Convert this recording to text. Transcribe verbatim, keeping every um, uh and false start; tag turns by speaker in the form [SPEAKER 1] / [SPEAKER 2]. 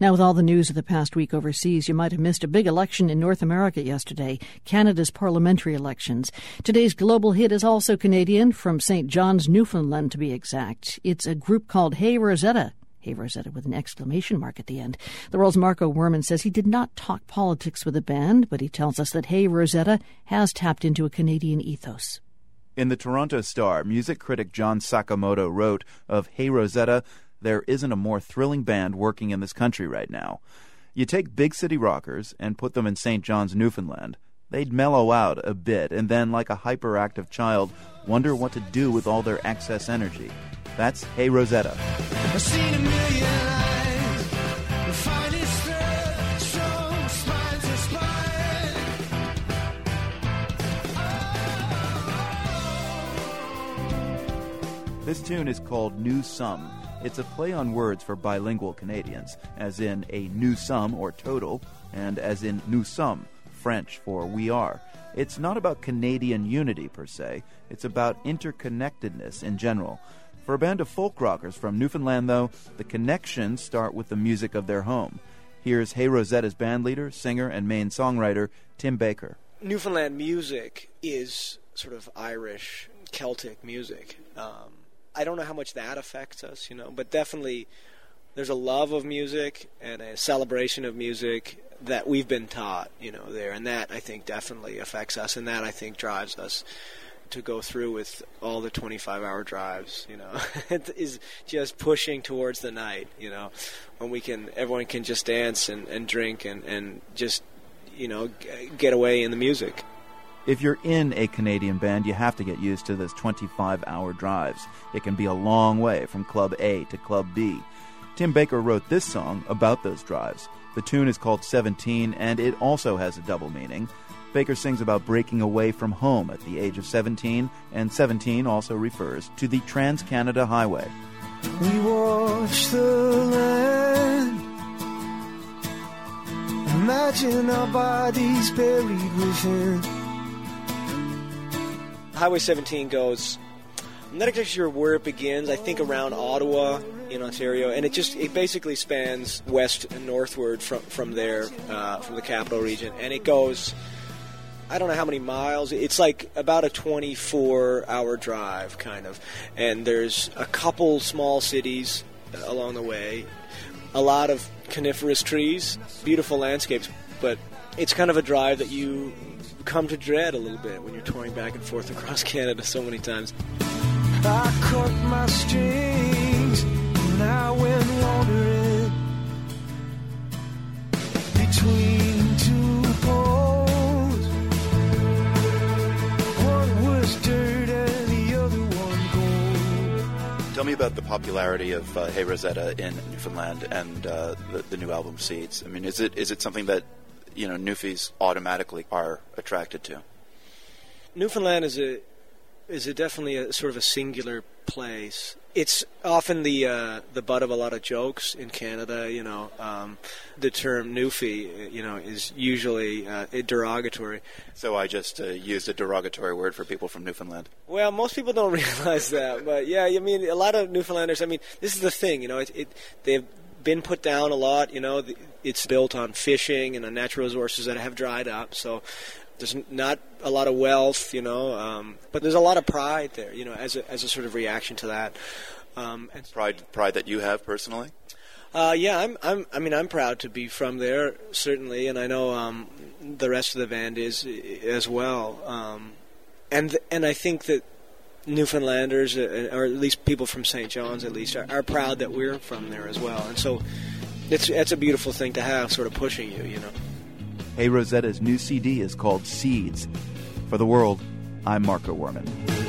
[SPEAKER 1] Now, with all the news of the past week overseas, you might have missed a big election in North America yesterday, Canada's parliamentary elections. Today's global hit is also Canadian, from Saint John's, Newfoundland to be exact. It's a group called Hey Rosetta. Hey Rosetta with an exclamation mark at the end. The World's Marco Werman says he did not talk politics with the band, but he tells us that Hey Rosetta has tapped into a Canadian ethos.
[SPEAKER 2] In the Toronto Star, music critic John Sakamoto wrote of Hey Rosetta, "There isn't a more thrilling band working in this country right now. You take big city rockers and put them in Saint John's, Newfoundland. They'd mellow out a bit and then, like a hyperactive child, wonder what to do with all their excess energy. That's Hey Rosetta."
[SPEAKER 3] I've seen a million eyes, the finest thread, strong spine to spine. Oh.
[SPEAKER 2] This tune is called New Sum. It's a play on words for bilingual Canadians, as in a new sum or total, and as in nous sommes, French for we are. It's not about Canadian unity per se, it's about interconnectedness in general. For a band of folk rockers from Newfoundland, though, the connections start with the music of their home. Here's Hey Rosetta's bandleader, singer, and main songwriter, Tim Baker.
[SPEAKER 4] Newfoundland music is sort of Irish, Celtic music. Um, I don't know how much that affects us, you know, but definitely there's a love of music and a celebration of music that we've been taught, you know, there, and that, I think, definitely affects us, and that, I think, drives us to go through with all the twenty-five hour drives, you know. It is just pushing towards the night, you know, when we can, everyone can just dance and, and drink and, and just, you know, g- get away in the music.
[SPEAKER 2] If you're in a Canadian band, you have to get used to those twenty-five hour drives. It can be a long way from Club A to Club B. Tim Baker wrote this song about those drives. The tune is called seventeen, and it also has a double meaning. Baker sings about breaking away from home at the age of seventeen, and seventeen also refers to the Trans-Canada Highway.
[SPEAKER 3] We watch the land, imagine our bodies buried within.
[SPEAKER 4] Highway seventeen goes, I'm not exactly sure where it begins, I think around Ottawa in Ontario, and it just, it basically spans west and northward from, from there, uh, from the capital region, and it goes, I don't know how many miles, it's like about a twenty-four hour drive, kind of, and there's a couple small cities along the way, a lot of coniferous trees, beautiful landscapes, but it's kind of a drive that you come to dread a little bit when you're touring back and forth across Canada so many times.
[SPEAKER 3] I cut my strings and I went wandering between two poles. One was dirt and the other one gold.
[SPEAKER 5] Tell me about the popularity of uh, Hey Rosetta in Newfoundland and uh, the, the new album Seeds. I mean, is it is it something that, you know, Newfies automatically are attracted to?
[SPEAKER 4] Newfoundland is a is a definitely a sort of a singular place. It's often the uh, the butt of a lot of jokes in Canada. You know, um, the term Newfie, you know, is usually uh, derogatory.
[SPEAKER 5] So I just uh, used a derogatory word for people from Newfoundland.
[SPEAKER 4] Well, most people don't realize that, but yeah, I mean, a lot of Newfoundlanders. I mean, this is the thing. You know, it, it they've been put down a lot. You know, it's built on fishing and on natural resources that have dried up. So there's not a lot of wealth, you know, um, but there's a lot of pride there, you know, as a as a sort of reaction to that. Um, and
[SPEAKER 5] pride, pride that you have personally.
[SPEAKER 4] Uh, yeah, I'm. I'm. I mean, I'm proud to be from there, certainly, and I know um, the rest of the band is as well. Um, and and I think that Newfoundlanders, or at least people from Saint John's, at least, are, are proud that we're from there as well. And so, it's it's a beautiful thing to have, sort of pushing you, you know.
[SPEAKER 2] Hey Rosetta's new C D is called Seeds. For The World, I'm Marco Werman.